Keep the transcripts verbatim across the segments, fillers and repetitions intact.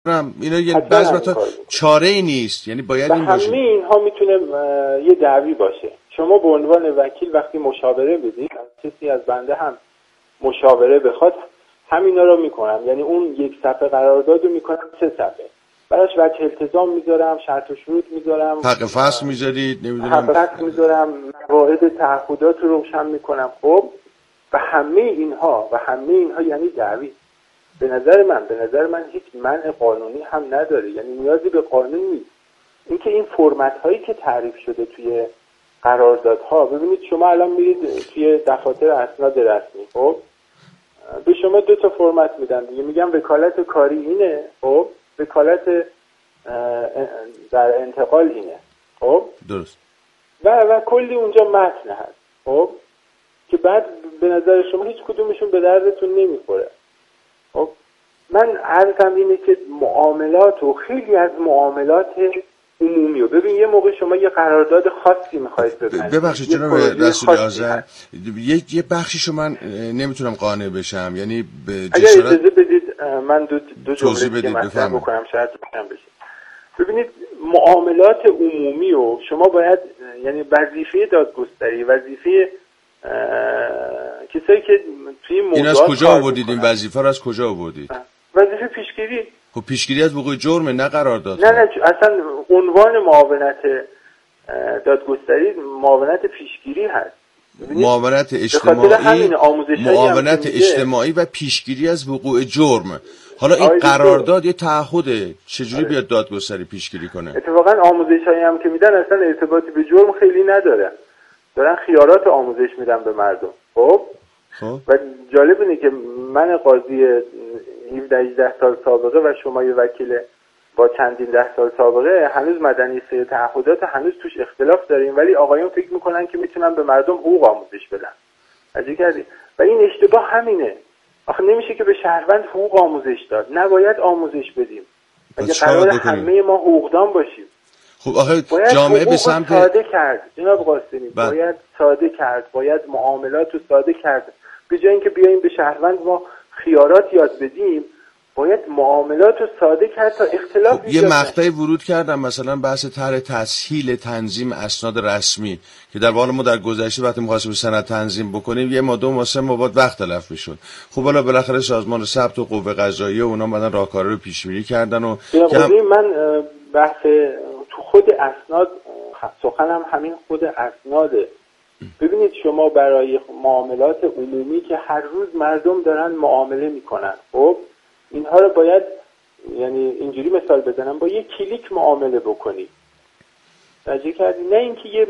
اینا یه بعضی وقتا چاره ای نیست، یعنی باید این باشه. همه اینها میتونه یه دعوی باشه. شما به عنوان وکیل وقتی مشاوره بدید، کسی از بنده هم مشاوره بخواد، همینا رو میکنم. یعنی اون یک صفحه قرارداد رو میکنم سه صفحه، براش وجه التزام میذارم، شرط و شروط میذارم، حق فصل میذارید، نمیدونم حق فصل میذارم، قواعد تعهدات رو روشن میکنم. خب و همه اینها و همه اینها یعنی دعوی. به نظر من به نظر من هیچ منع قانونی هم نداره، یعنی نیازی به قانون نیست. اینکه این فرمت هایی که تعریف شده توی قراردادها، ببینید شما الان میرید توی دفاتر اسناد رسمی، خب به شما دو تا فرمت میدن دیگه، میگم وکالت کاری اینه، خب وکالت در انتقال اینه، خب درست، و و کلی اونجا متن هست، خب که بعد به نظر شما هیچ کدومشون به دردتون نمیخوره. خب من عرضم اینه که معاملات و خیلی از معاملات عمومی و ببین یه موقع شما یه قرارداد خاصی میخواید ببندید. ببخشید جناب رسول آذر، یه یه بخشیشو من نمیتونم قانع بشم، یعنی به جسارت اگه اجازه بدید من دو دو جمله دیگه مطرح بکنم شاید بکنم بشه. ببینید معاملات عمومی و شما باید، یعنی وظیفه دادگستری، وظیفه کسایی که توی موضوعات، این از کجا آوردید این وظیفه رو از کجا آوردید؟ وظیفه پیشگیری. خب پیشگیری از وقوع جرمه، نه قرارداد. نه نه اصلا عنوان معاونت دادگستری معاونت پیشگیری هست. معاونت اجتماعی، معاونت اجتماعی و پیشگیری از وقوع جرم. حالا این قرارداد یه تعهده، چجوری بیاد دادگستری پیشگیری کنه؟ اتفاقا آموزشایی هم که میدن اصلا ارتباطی به جرم خیلی نداره، دارن خیارات آموزش میدن به مردم. خب خب و جالب اینه که من قاضی هفده هجده سال سابقه و شما یه وکیل با چندین ده سال سابقه، هنوز مدنی سه تعهدات هنوز توش اختلاف داریم، ولی آقایون فکر میکنن که میتونن به مردم حقوق آموزش بدن. عجیب کردی؟ و این اشتباه همینه. آخه نمیشه که به شهروند حقوق آموزش داد، نباید آموزش بدیم. اگه قرار همه ما حقوقدان باشیم، خب آخه جامعه به سمت ساده کرد جناب قاسمی، باید ساده کرد، باید معاملات رو ساده کرد. به جای اینکه بیایم به شهروند ما خیارات یاد بدیم، باید معاملات رو ساده کرد تا اختلاف خب یه مقطعی ورود کردم مثلا بحث طرح تسهیل تنظیم اسناد رسمی که در واقع ما در گذشته وقتی می‌خواستیم سند تنظیم بکنیم یه ما دو ما سه ما بعد وقت تلف می‌شد. خب حالا بالاخره سازمان ثبت و قوه قضاییه و اونا اومدن راهکارا رو پیش‌بینی کردن و که هم... من بحث تو خود اسناد سخنم همین خود اسناده. ببینید شما برای معاملات عمومی که هر روز مردم دارن معامله میکنن، خب اینها رو باید، یعنی اینجوری مثال بزنم، با یک کلیک معامله بکنی. توجه کردی؟ نه اینکه یه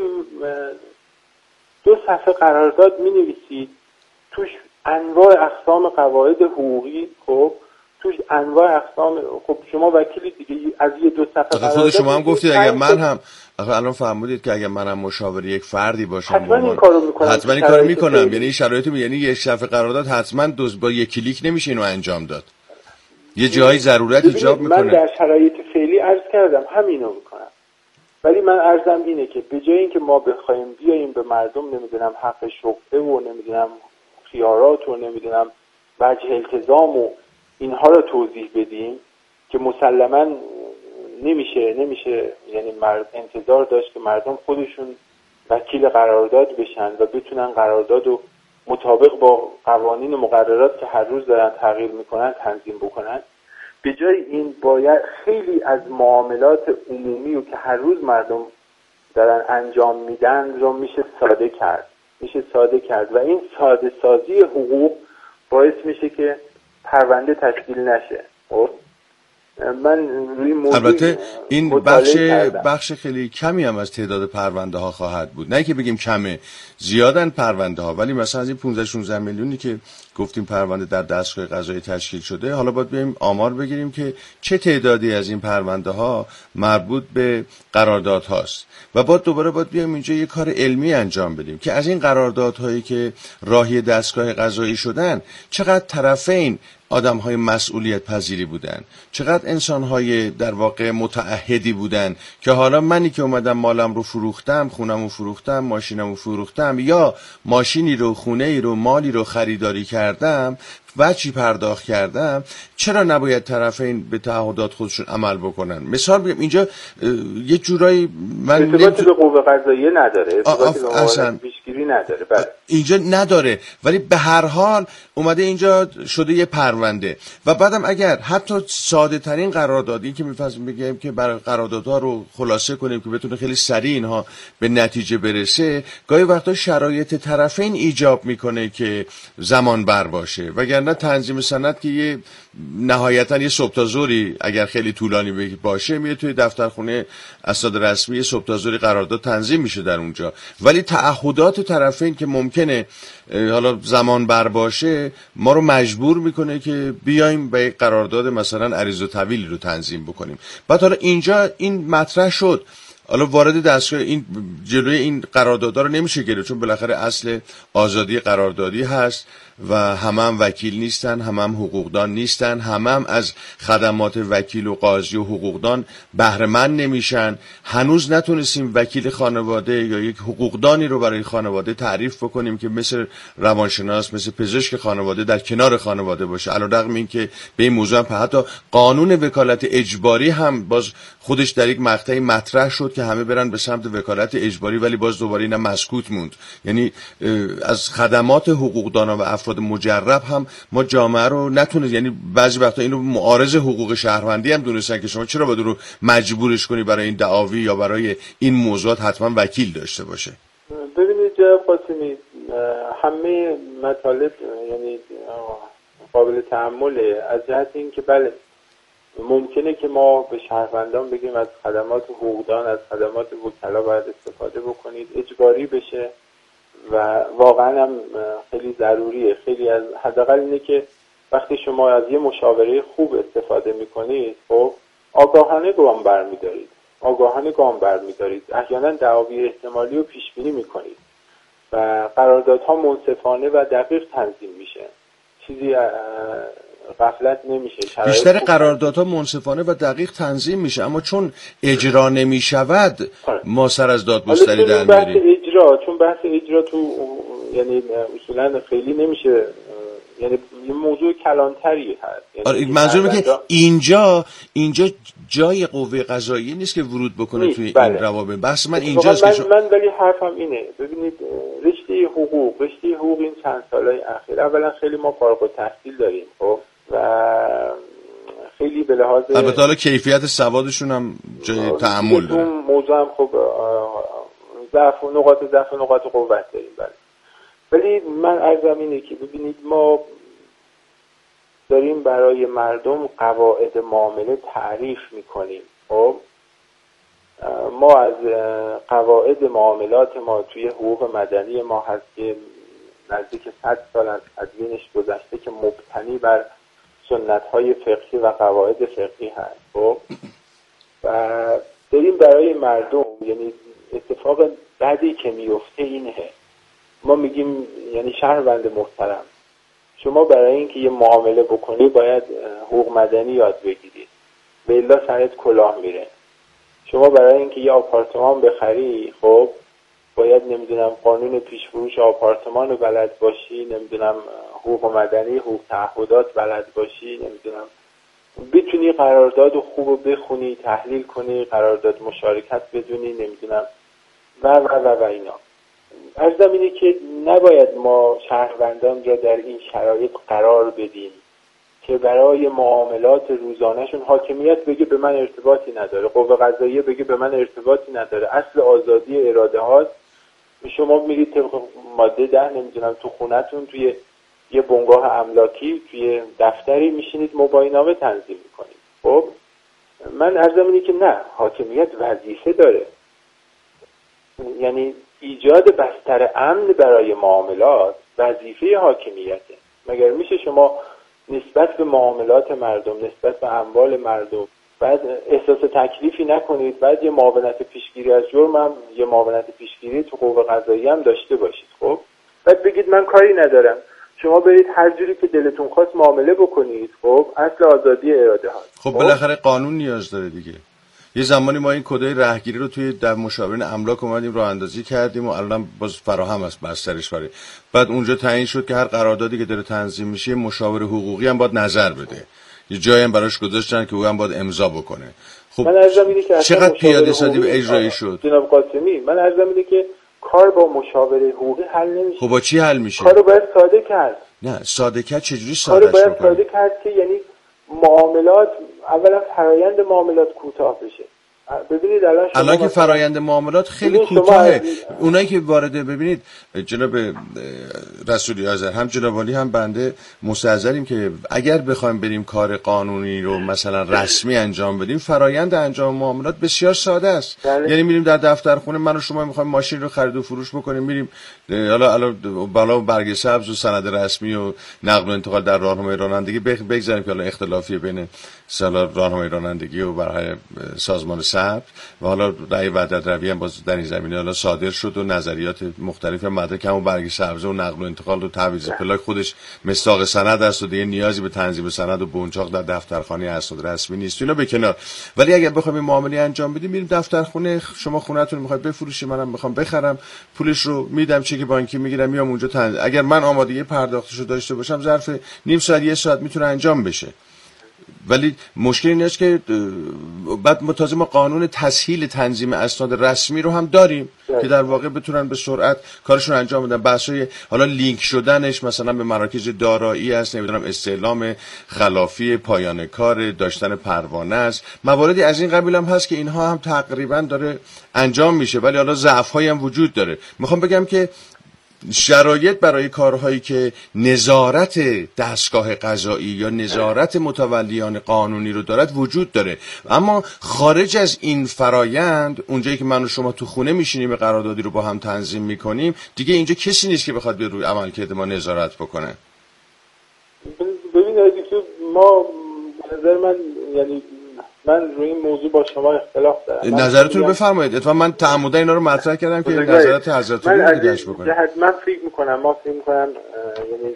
دو صفحه قرارداد مینویسید توش انواع اقسام قواعد حقوقی، خب توش انواع اقسام، خب شما وکیلی دیگه از یه دو صفحه قرارداد خود شما هم گفتید اگر من هم آخه الان فهمیدید که اگر منم مشاور یک فردی باشم حتما این کارو میکنم، حتما این کارو میکنم، یعنی شرایطی می... یعنی یه صفحه قرارداد حتما دوز با یک کلیک نمیشه اینو انجام داد، یه جایی ضرورت ایجاب میکنه. من در شرایط فعلی عرض کردم همینو میکنم، ولی من عرضم اینه که به جای اینکه ما بخوایم بیایم به مردم نمیدونم حق شغله و نمیدونم خیارات و نمیدونم وجه التزام و اینها رو توضیح بدیم که مسلماً نمیشه نمیشه یعنی مرد انتظار داشت که مردم خودشون وکیل قرارداد بشن و بتونن قرارداد رو مطابق با قوانین و مقررات که هر روز دارن تغییر میکنن تنظیم بکنن. به جای این باید خیلی از معاملات عمومی رو که هر روز مردم دارن انجام میدن رو میشه ساده کرد میشه ساده کرد و این ساده سازی حقوق باعث میشه که پرونده تشکیل نشه. خب من روی موضوع البته این بخش بخش خیلی کمی هم از تعداد پرونده ها خواهد بود، نه که بگیم کمه، زیادن پرونده ها، ولی مثلا از این پانزده شانزده میلیونی که گفتیم پرونده در دستگاه قضایی تشکیل شده، حالا باید بیایم آمار بگیریم که چه تعدادی از این پرونده ها مربوط به قرارداد هاست و بعد دوباره باید بیایم اینجا یه کار علمی انجام بدیم که از این قراردادهایی که راهی دستگاه قضایی شدن چقدر طرفین آدم‌های مسئولیت پذیری بودن، چقدر انسان‌های در واقع متعهدی بودن که حالا منی که اومدم مالم رو فروختم، خونم رو فروختم، ماشینم رو فروختم یا ماشینی رو، خونه‌ای رو، مالی رو خریداری کردم و چی پرداخت کردم، چرا نباید طرفین به تعهدات خودشون عمل بکنن؟ مثال بگم اینجا یه جورایی من ارتباطی به قوه قضاییه نداره، ارتباطی به قوانین پیشگیری نداره. بله. اینجا نداره، ولی به هر حال اومده اینجا شده یه پرونده و بعدم اگر حتی ساده ترین قراردادی که می‌فرضیم بگیم که برای قراردادها رو خلاصه کنیم که بتونه خیلی سریع اینها به نتیجه برسه، گاهی وقتا شرایط طرفین ایجاب میکنه که زمان بر باشه، وگرنه تنظیم سند که یه نهایتا یه صبح تا ظهری اگر خیلی طولانی باشه میره توی دفترخونه اسناد رسمی صبح تا ظهری قرارداد تنظیم میشه در اونجا، ولی تعهدات طرفین که ممکنه حالا زمان بر باشه ما رو مجبور میکنه که بیایم به یک قرارداد مثلا عریض و طویلی رو تنظیم بکنیم. بعد حالا اینجا این مطرح شد، حالا وارد دستگاه این جلوی این قراردادها رو نمیشه گرفت چون بالاخره اصل آزادی قراردادی هست و همه هم وکیل نیستن، همه هم حقوقدان نیستن، همه هم از خدمات وکیل و قاضی و حقوقدان بهره مند نمیشن. هنوز نتونستیم وکیل خانواده یا یک حقوقدانی رو برای خانواده تعریف بکنیم که مثل روانشناس، مثل پزشک خانواده در کنار خانواده باشه، علیرغم این که به این موضوع هم حتی قانون وکالت اجباری هم باز خودش در یک مقطعی مطرح شد که همه برن به سمت وکالت اجباری، ولی باز دوباره اینا مسکوت موند. یعنی از خدمات حقوقدانا و افراد مجرب هم ما جامعه رو نتونه، یعنی بعضی وقتا اینو معارض حقوق شهروندی هم دونستن که شما چرا باید رو مجبورش کنی برای این دعاوی یا برای این موضوعات حتما وکیل داشته باشه. ببینید جناب قاسمی، همه مطالب یعنی قابل تأمله از جهت این که بله ممکنه که ما به شهروندان بگیم از خدمات حقوقدان، از خدمات وکلا باید استفاده بکنید، اجباری بشه و واقعا هم خیلی ضروریه. خیلی از حداقل اینه که وقتی شما از یه مشاوره خوب استفاده میکنید، خب آگاهانه گام برمیدارید، آگاهانه گام برمیدارید، احیانا دعاوی احتمالی رو پیش بینی میکنید و قراردادها منصفانه و دقیق تنظیم میشه، چیزی غفلت نمیشه. بیشتر قراردادها منصفانه و دقیق تنظیم میشه، اما چون اجرا نمیشود ما سر از دادگستری در میاریم. اجرا چون بحث اجرا تو یعنی اصولا خیلی نمیشه، یعنی یه موضوع کلانتری هست. یعنی منظورم اینه که اینجا اینجا جای قوه قضاییه نیست که ورود بکنه توی بله. این روابط. بحث من اینجاست من که شو... من ولی حرفم اینه، ببینید رشته حقوق رشته حقوق این چند سالهای اخیر اولا خیلی ما فارغ التحصیل داریم، خب و خیلی به لحاظ البته حالا کیفیت سوادشون هم جای تأمل داره. اون موضوع هم خب ضعف و نقاط ضعف و نقاط قوت داریم، بله. ولی من عرضم اینه که ببینید ما داریم برای مردم قواعد معامله تعریف میکنیم. خب ما از قواعد معاملات ما توی حقوق مدنی ما هست که نزدیک صد سال از تدوینش گذشته که مبتنی بر سنت‌های فقهی و قواعد فقهی هست. خب و داریم برای مردم، یعنی اتفاق بعدی که میفته اینه، ما میگیم یعنی شهروند محترم شما برای اینکه یه معامله بکنی باید حقوق مدنی یاد بگیرید، به الا سرت کلاه میره. شما برای اینکه یه آپارتمان بخری، خب باید نمیدونم قانون پیش فروش آپارتمان رو بلد باشی، نمیدونم حقوق مدنی، حقوق تعهدات بلد باشی، نمیدونم بتونی قرارداد خوب رو بخونی، تحلیل کنی، قرارداد مشارکت بدونی، نمیدونم و و و و اینا. عرضم اینه که نباید ما شهروندان را در این شرایط قرار بدیم که برای معاملات روزانهشون حاکمیت بگه به من ارتباطی نداره، قوه قضاییه بگه به من ارتباطی نداره، اصل آزادی اراده هاست. شما میرید طبق ماده ده نمیدونم تو خونتون توی یه بنگاه املاکی توی دفتری میشینید مباینامه تنظیم میکنید. خب من عرضم اینه که نه، حاکمیت وظیفه داره، یعنی ایجاد بستر امن برای معاملات وظیفه حاکمیته. مگر میشه شما نسبت به معاملات مردم، نسبت به اموال مردم بعد احساس تکلیفی نکنید، بعد یه معاونت پیشگیری از جرم هم یه معاونت پیشگیری تو قوه قضاییه هم داشته باشید، خب بعد بگید من کاری ندارم. شما برید هر جوری که دلتون خواست معامله بکنید. خب اصل آزادی اراده هست. خب بالاخره قانون نیاز داره دیگه. یه زمانی ما این کدای رهگیری رو توی در مشاورین املاک اومدیم راه اندازی کردیم و الان باز فراهم است بسترش برای. بعد اونجا تعیین شد که هر قراردادی که داره تنظیم میشه مشاور حقوقی هم باید نظر بده. یه جایی هم براش گذاشتن که او هم باید امضا بکنه. خب من عرضم اینه که چقدر پیاده سازی و اجرایی شد جناب قاسمی؟ من عرضم اینه که کار با مشاور حقوقی حل نمیشه. خب با چی حل میشه؟ کارو باید ساده کرد. نه ساده کرد چجوری ساده کارو باید ساده کرد که یعنی معاملات اولا فرایند معاملات کوتاه بشه. ببینید الان شما الان که فرایند معاملات خیلی کوتاهه. اونایی که وارده ببینید جناب رسولی آذر هم جناب عالی هم بنده مستحضریم که اگر بخوایم بریم کار قانونی رو مثلا رسمی انجام بدیم فرایند انجام معاملات بسیار ساده است. یعنی میریم در دفتر خونه، من و شما میخوایم ماشین رو خرید و فروش بکنیم، میریم حالا حالا بالا برگ سبز و سند رسمی و نقل و انتقال در راهنمای رانندگی بگذاریم که حالا اختلافی بین سالا راهنمای رانندگی و برای سازمان ثبت و حالا رأی وحدت روی هم باز در این زمینه حالا صادر شد و نظریات مختلف مدرک هم و برگ سبز و نقل و انتقال و تعویض پلاک خودش مصداق سند است و دیگه نیازی به تنظیم سند و بنچاق در دفترخانه اسناد رسمی نیست. اینا به کنار، ولی اگر بخوایم این معامله انجام بدیم میریم دفتر خونه، شما خونه‌تون میخواید بفروشی، منم میخوام بخرم، پولش رو میدم، چک بانکی میگیرم، میام اونجا تن... اگر من آمادگی پرداختشو داشته باشم ظرف نیم ساعت یک ساعت میتونه انجام بشه. ولی مشکل این است که بعد متازم ما قانون تسهیل تنظیم اسناد رسمی رو هم داریم ده. که در واقع بتونن به سرعت کارشون انجام بدن. بحثای حالا لینک شدنش مثلا به مراکز دارایی است، نمیدونم استعلام خلافی پایان کار، داشتن پروانه است، مواردی از این قبیل هم هست که اینها هم تقریبا داره انجام میشه، ولی حالا ضعف‌هایی هم وجود داره. میخوام بگم که شرایط برای کارهایی که نظارت دستگاه قضایی یا نظارت متولیان قانونی رو دارد وجود داره، اما خارج از این فرایند اونجایی که من و شما تو خونه میشینیم قراردادی رو با هم تنظیم میکنیم دیگه اینجا کسی نیست که بخواد به روی عملکرد ما نظارت بکنه. ببینید ما به نظر من یعنی من روی این موضوع با شما اختلاف دارم. نظرتون رو بفرمایید. اتفاقا من تعمداً اینا رو مطرح کردم که نظرات حضرتون رو دیدهش بکنم. من فکر میکنم ما فکر میکنم یعنی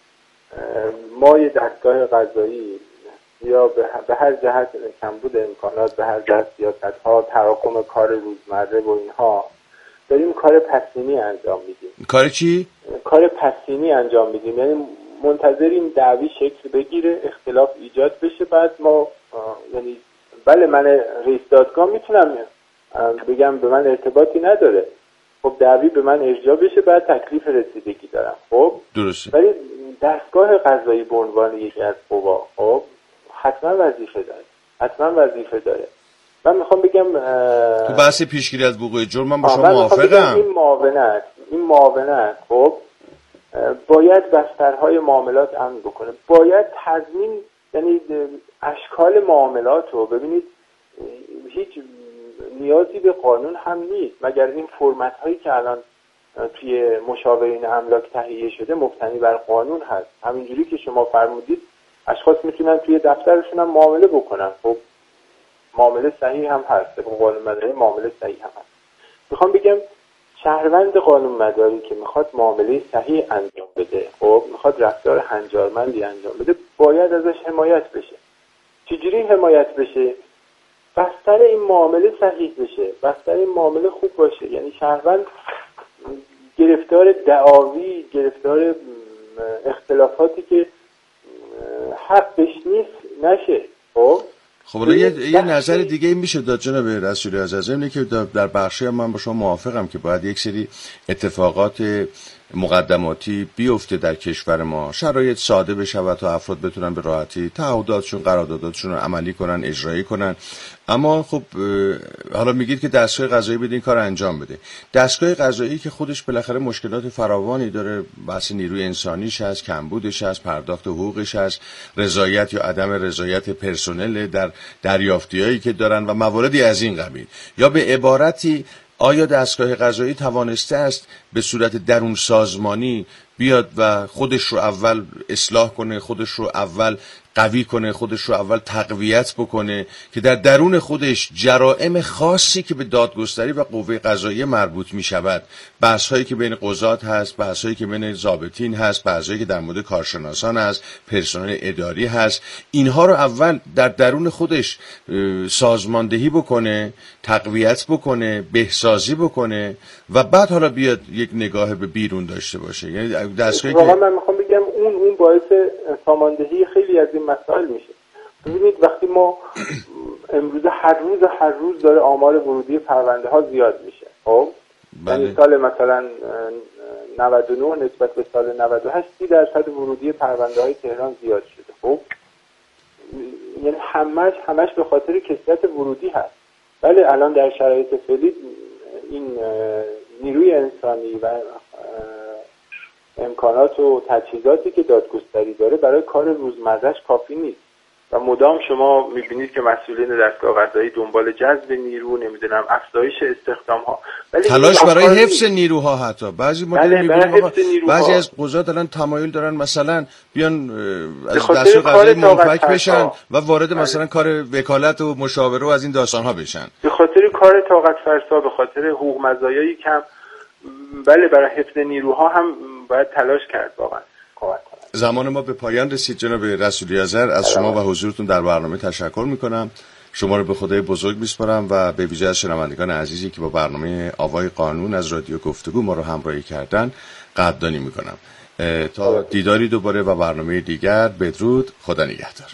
ما یه دستگاه قضایی یا به هر جهت کمبود امکانات، به هر جهت سیاست‌ها، تراکم کار روزمره و اینها داریم کار پسینی انجام میدیم. کار چی؟ کار پسینی انجام میدیم، یعنی منتظریم دعوی شکل بگیره، اختلاف ایجاد بشه، بعد ما یعنی بله من رئیس دادگاه میتونم بگم به من ارتباطی نداره، خب دعوی به من ارجاع بشه، بعد تکلیف رسیدگی دارم. خب درسته. ولی دستگاه قضایی به عنوان یکی از قوا خب حتما وظیفه داره، حتما وظیفه داره. من میخوام بگم تو بحث پیشگیری از وقوع جرم من با شما موافقم. این معاونت این معاونت خب باید بسترهای معاملات امن بکنه، باید تضمین، یعنی اشکال معاملات رو ببینید، هیچ نیازی به قانون هم نیست مگر این فرمت هایی که الان توی مشاورین املاک تهیه شده مبتنی بر قانون هست. همینجوری که شما فرمودید اشخاص میتونن توی دفترشون هم معامله بکنن، خب معامله صحیح هم هست، به قانون مداری معامله صحیح هم هست. میخوام بگم شهروند قانون مداری که میخواد معامله صحیح انجام بده، خب میخواد رفتار هنجارمندی انجام بده، باید ازش حمایت بشه. چجوری حمایت بشه؟ بستر این معامله صحیح بشه، بستر این معامله خوب باشه، یعنی شهروند گرفتار دعاوی، گرفتار اختلافاتی که حقش نیست نشه. خب خب یه, یه نظر دیگه این میشه داد جناب رسولی عزیز، اینه که در بخشی من با شما موافقم که باید یک سری اتفاقات مقدماتی بیفته در کشور ما، شرایط ساده بشه تا افراد بتونن به راحتی تعهداتشون، قرارداداتشون رو عملی کنن، اجرایی کنن. اما خب حالا میگید که دستگاه قضایی بدین کار انجام بده. دستگاه قضایی که خودش بالاخره مشکلات فراوانی داره، بحث نیروی انسانیش هست، کمبودش هست، پرداخت حقوقش هست، رضایت یا عدم رضایت پرسنل در دریافتیایی که دارن و مواردی از این قبیل. یا به عبارتی آیا دستگاه قضایی توانسته است به صورت درون سازمانی بیاد و خودش رو اول اصلاح کنه، خودش رو اول قوی کنه، خودش رو اول تقویت بکنه که در درون خودش جرائم خاصی که به دادگستری و قوه قضاییه مربوط می شود، بحث‌هایی که بین قضات هست، بحث‌هایی که بین ضابطین هست، بحث‌هایی که در مورد کارشناسان هست، پرسنل اداری هست، اینها رو اول در درون خودش سازماندهی بکنه، تقویت بکنه، بهسازی بکنه و بعد حالا بیاد یک نگاه به بیرون داشته باشه. یعنی دستگاهی که من میخوام بگم اون اون باعث ساماندهی خیلی از این مسائل میشه. ببینید وقتی ما امروز هر روز هر روز داره آمار ورودی پرونده ها زیاد میشه، خب یعنی سال مثلا نود و نه نسبت به سال نود و هشت سی درصد ورودی پرونده های تهران زیاد شده. خب یعنی همش همش به خاطر کثرت ورودی هست. ولی الان در شرایط فعلی این نیروی انسانی و امکانات و تجهیزاتی که دادگستری داره برای کار روزمرهش کافی نیست و مدام شما میبینید که مسئولین دستگاه قضایی دنبال جذب نیرو، نمیدونم افزایش استخدام ها، تلاش برای حفظ نیروها، حتی بعضی مدل میبینیم بعضی از قضات الان تمایل دارن مثلا بیان از دستگاه قضایی منفک بشن و وارد مثلا کار وکالت و مشاوره و از این داستان ها بشن به خاطر کار طاقت فرسا، به خاطر حقوق مزایایی کم. بله برای حفظ نیروها هم باید تلاش کرد واقعا. زمان ما به پایان رسید. جناب رسولی آذر، از شما و حضورتون در برنامه تشکر میکنم. شما رو به خدای بزرگ میسپارم و به ویژه از شنوندگان عزیزی که با برنامه آوای قانون از رادیو گفتگو ما رو همراهی کردن قدردانی میکنم. تا دیداری دوباره و برنامه دیگر، بدرود، خدا نگهدار.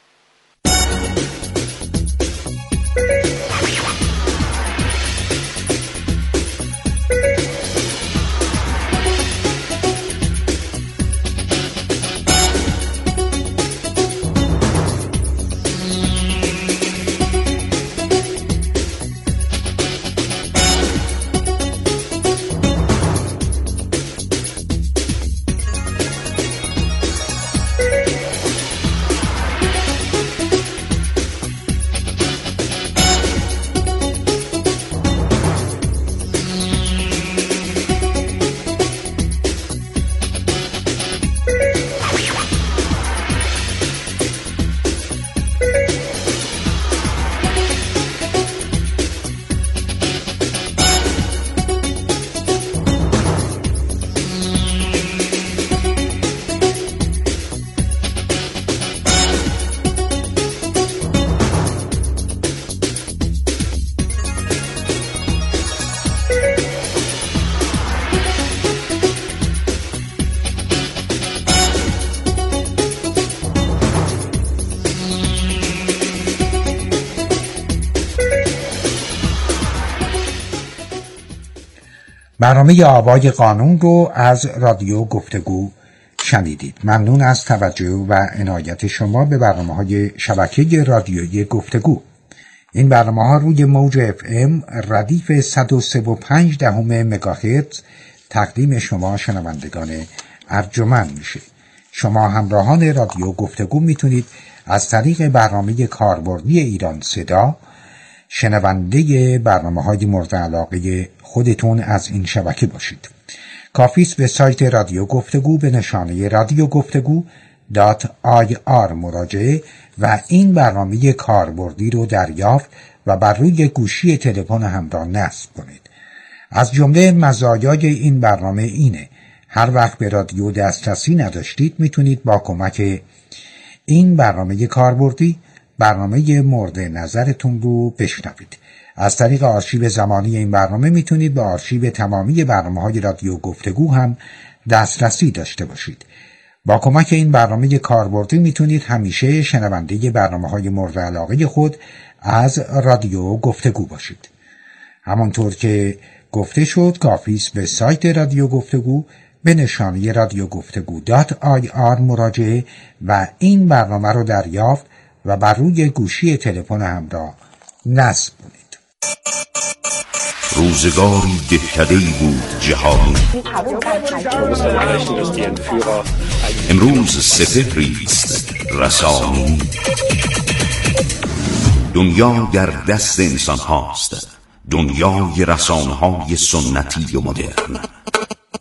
برنامه آوای قانون رو از رادیو گفتگو شنیدید. ممنون از توجه و عنایت شما به برنامه‌های شبکه رادیویی گفتگو. این برنامه‌ها روی موج اف ام ردیف صد و سه و پنج دهم مگاهرتز تقدیم شما شنوندگان ارجمند میشه. شما همراهان رادیو گفتگو میتونید از طریق برنامه کاربردی ایران صدا شنونده برنامه‌های مورد علاقه خودتون از این شبکه باشید. کافی است به سایت رادیو گفتگو به نشانه رادیو گفتگو دات آی آر مراجعه و این برنامه کاربردی رو دریافت و بر روی گوشی تلفن همراه نصب کنید. از جمله مزایای این برنامه اینه: هر وقت به رادیو دسترسی نداشتید میتونید با کمک این برنامه کاربردی برنامه مورد نظرتون رو بشنوید. از طریق آرشیو زمانی این برنامه میتونید به آرشیو تمامی برنامه‌های رادیو گفتگو هم دسترسی داشته باشید. با کمک این برنامه کاربردی میتونید همیشه شنونده برنامه‌های مورد علاقه خود از رادیو گفتگو باشید. همانطور که گفته شد، کافی است به سایت رادیو گفتگو به نشانه رادیو گفتگو دات آی آر مراجعه و این برنامه رو دریافت و بر روی گوشی تلفن همراه نصب کنید. روزگاری دهکده‌ای بود جهانی، امروز سپهری است رسانی. دنیا در دست انسان هاست، دنیای رسانه های سنتی و مدرن.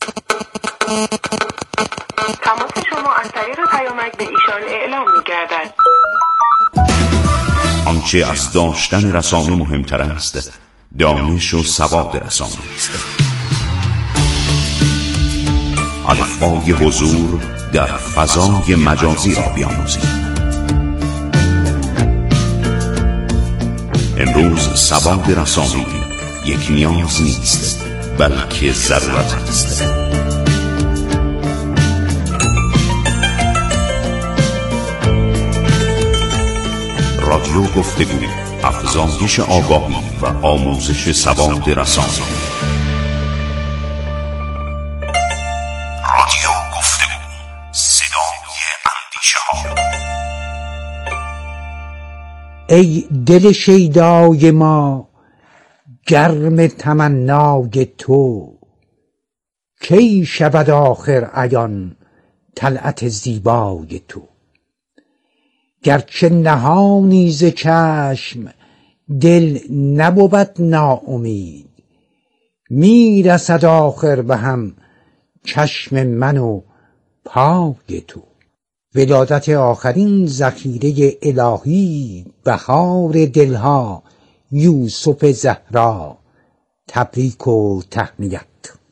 تماس شما از طریق پیامک به ایشان اعلام می گردد. آنچه از داشتن رسانه مهمتر است دانش و سواد رسانه است. الفبای حضور در فضای مجازی را بیاموزید. امروز سواد رسانه‌ای یک نیاز نیست بلکه ضرورت است. رادیو گفتگو، افزایش آگاهی و آموزش سواد رسانه‌ای. رادیو گفتگو، صدای اندیشه ها. ای دل شیدای ما گرم تمنای تو، کی شود آخر عیان طلعت زیبای تو. گرچه نهانی ز چشم دل نبود ناامید، می رسد آخر به هم چشم من و پای تو. ولادت آخرین ذخیره الهی، بهار دلها یوسف زهرا، تبریک و تهنیت.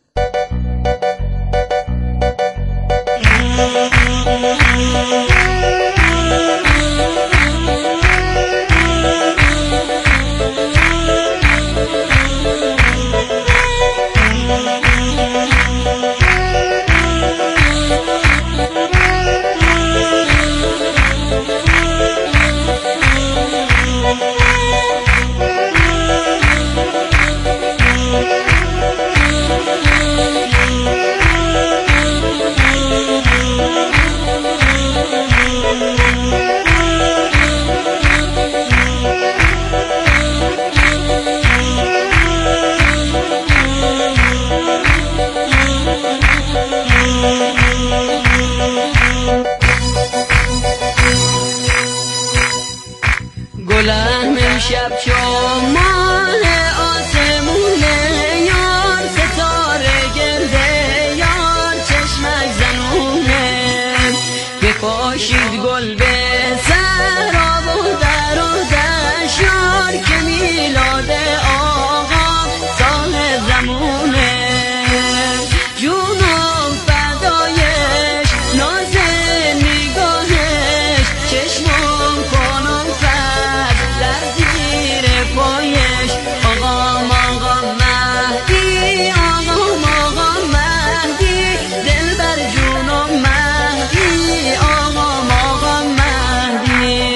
گلم امشب چون ماه آسمونه، یار ستاره گرده، یار چشمک زنونه. بپاشید گل به صحرا و در و دشت، یار که میلاد آقا سال زمونه. جونم فدایش ناز نگاهش، چشمم کنم در زیر پایش. آقا آقا مهدی، آقا آقا مهدی، دل بر جونم مهدی، آقا آقا مهدی.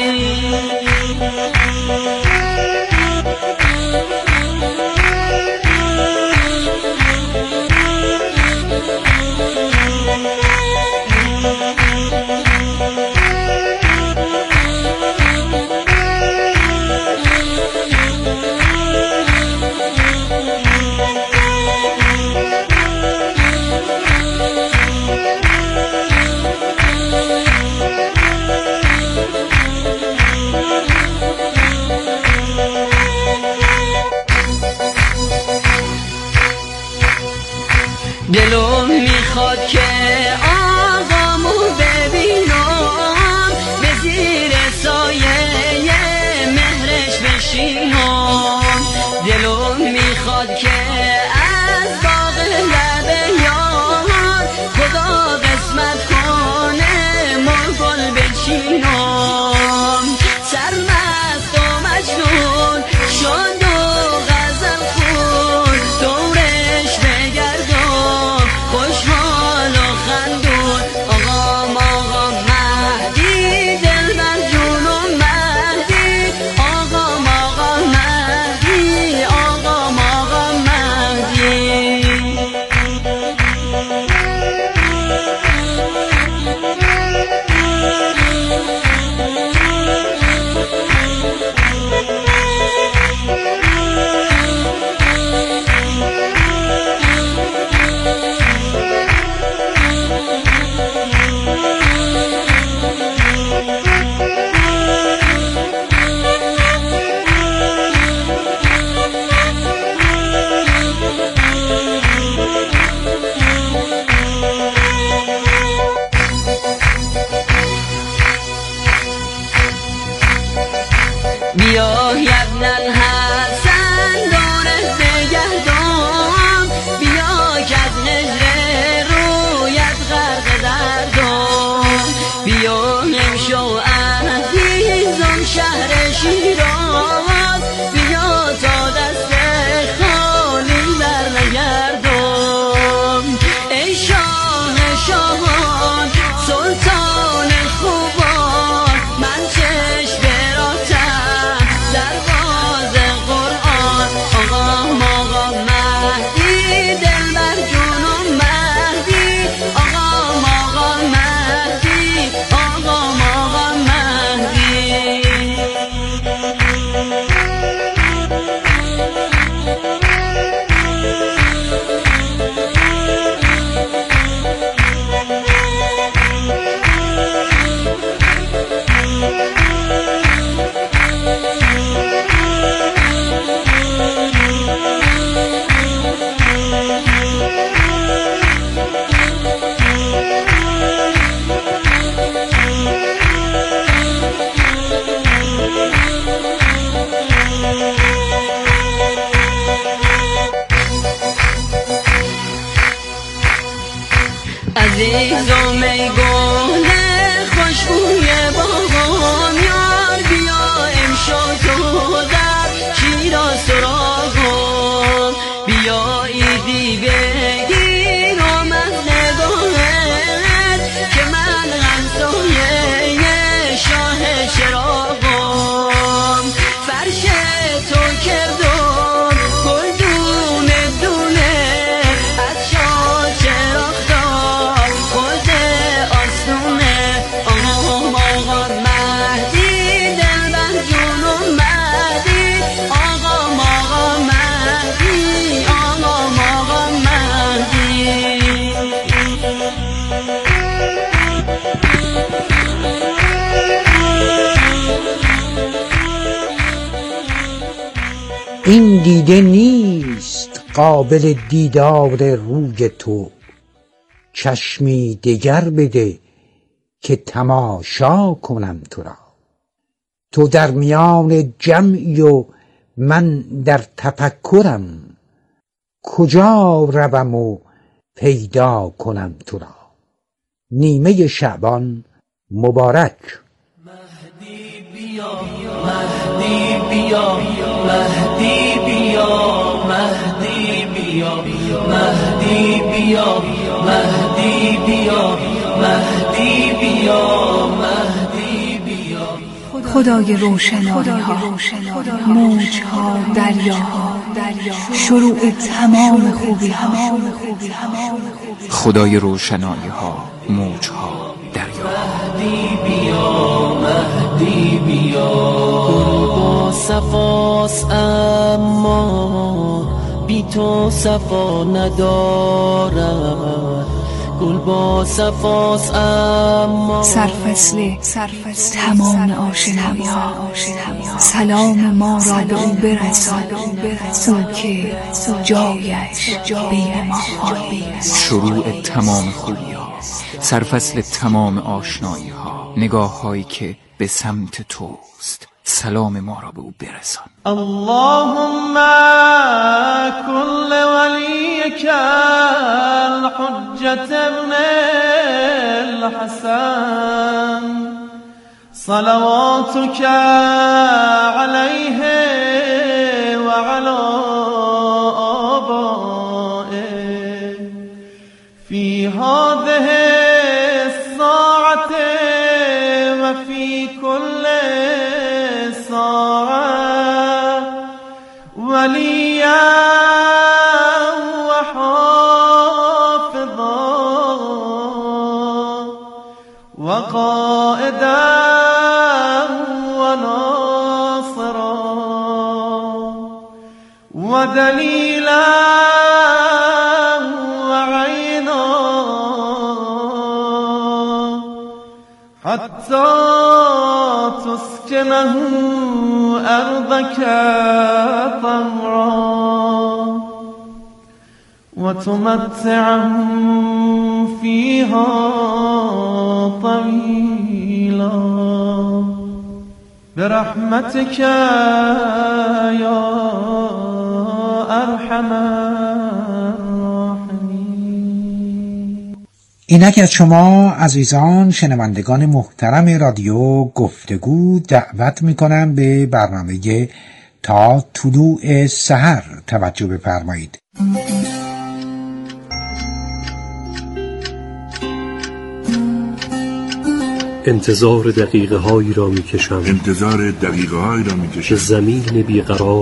دلم میخواد که آقامو ببینم، به زیر سایه مهرش بشینم. دلم میخواد که از باغ لب یار خدا قسمت کنه ما گل بچینم. سرمست و مجنون شد و غزل خون، دورش بگردم خوشحال و خندون. آقا آقا مهدی، دل بر جونم مهدی، آقا آقا مهدی، آقا آقا مهدی. ابن الحسن دورت بگردم، بیا که از هجر رویت غرق دردم، بیا امشو عزیزم شهر شیراز، بیا تا دست خالی برنگردم. ای شاه شاهان سلطان خوبان، من چشم براتم سرباز قرآن. آقام آقا مهدی دلبر جونم مهدی، آقام آقا مهدی، آقام آقا مهدی. عزیزم ای گل خوشبوی باغم، یار بیا امشو تو در شیراز سراغم، بیا ایدی بگیرم از نگاهت که من همسایه شاه چراغم. فرش تو کردم گلدون دونه، از شاه چراغ خود آسونه. آقام آقا مهدی دلبر جونم مهدی، آقام آقا مهدی، آقام آقا مهدی. این دیده نیست قابل دیدار روی تو، چشمی دگر بده که تماشا کنم تو را. تو در میان جمعی و من در تفکرم، کجا روم و پیدا کنم تو را. نیمه شعبان مبارک. مهدی بیا مهدی بیا مهدی بیا مهدی بیا مهدی بیا مهدی بیا مهدی بیا مهدی بیا. خدای روشنایی ها، موج ها، دریا ها، شروع تمام خوبی ها. خدای روشنایی ها، موج ها، دریا ها. مهدی بیا مهدی بیا. گل با صفاست اما بی تو صفا ندارد، گل با صفاست اما سرفصل تمام آشنایی ها. سلام ما را به او برسان، او که جایش بین ما خواهی. شروع تمام خوبی ها، سرفصل تمام آشنایی ها، نگاه هایی که به سمت توست. سلام ما را به او برسان. اللهم كل وليك الحجة ابن الحسن صلواتك عليه وعلى آبائه في هذه الساعة وفي كل ساعة وليا وحافظا وقائدا وناصرا ودليلا وعينا حتى تسكنه أرضك طمرا وتمتعهم فيها طويلا. برحمتك یا ارحم الراحمین. اینک از شما عزیزان شنوندگان محترم رادیو گفتگو دعوت میکنم به برنامه تا طلوع سحر توجه بفرمایید. انتظار دقیقه هایی را می کشم انتظار دقیقه هایی را می کشم که زمین بیقرار